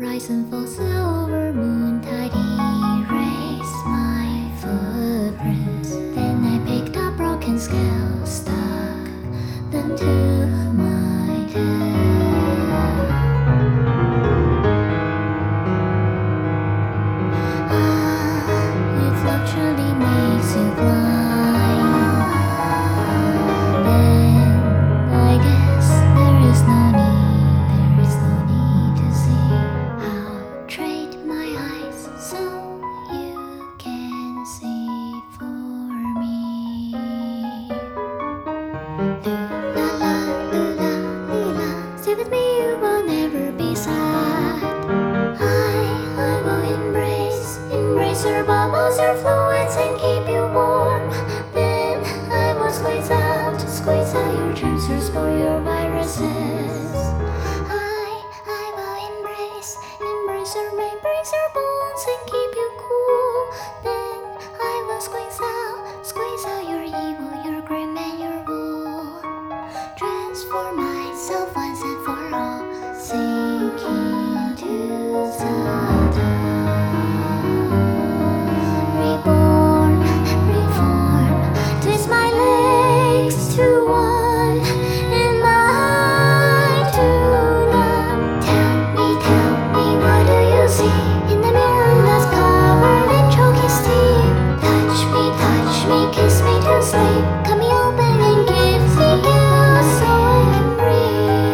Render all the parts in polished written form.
Rise and fall, silver moon tide erase my footprints. Then I picked up broken scales, stuck them to my tail. If love truly makes you blind, then I guess there is no need to see. I'll trade my eyes so you can see for me. Lula, lula, lula, stay with me, you will never be sad. I will embrace your bubbles, your fluids, and keep you warm. Then I will squeeze out your germs, your spore, your viruses. I will embrace your bones and keep you cool. Then I will squeeze out your evil, your grim, and your wool. Transform myself once and for all, sink into the reborn, reform, twist my legs to one, and I to none. Tell me, what do you see in the mirror that's covered in chalky steam? Touch me, kiss me to sleep. Cut me open and give me you so I can breathe.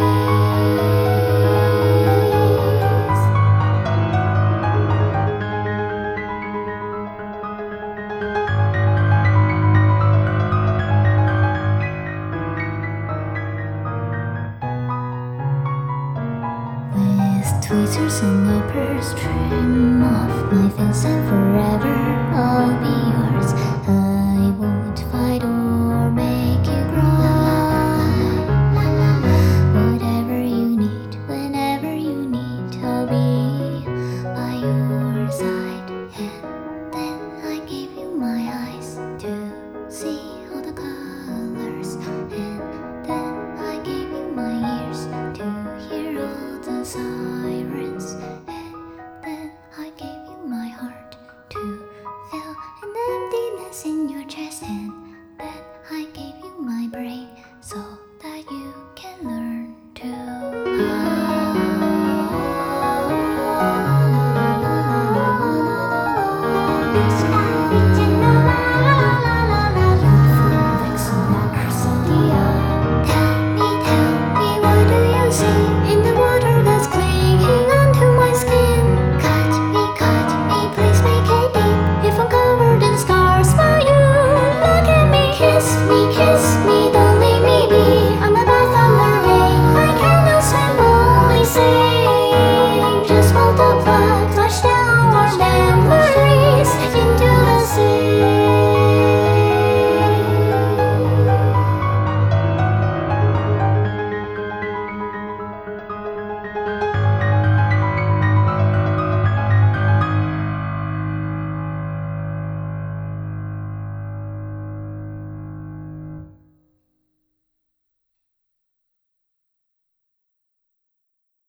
With tweezers and nippers, trim off my face, and forever I'll be yours. I won't fight or make you cry. Whatever you need, whenever you need, I'll be by your side. And then I give you my eyes to see all the colors, and then I give you my ears to hear all the sounds.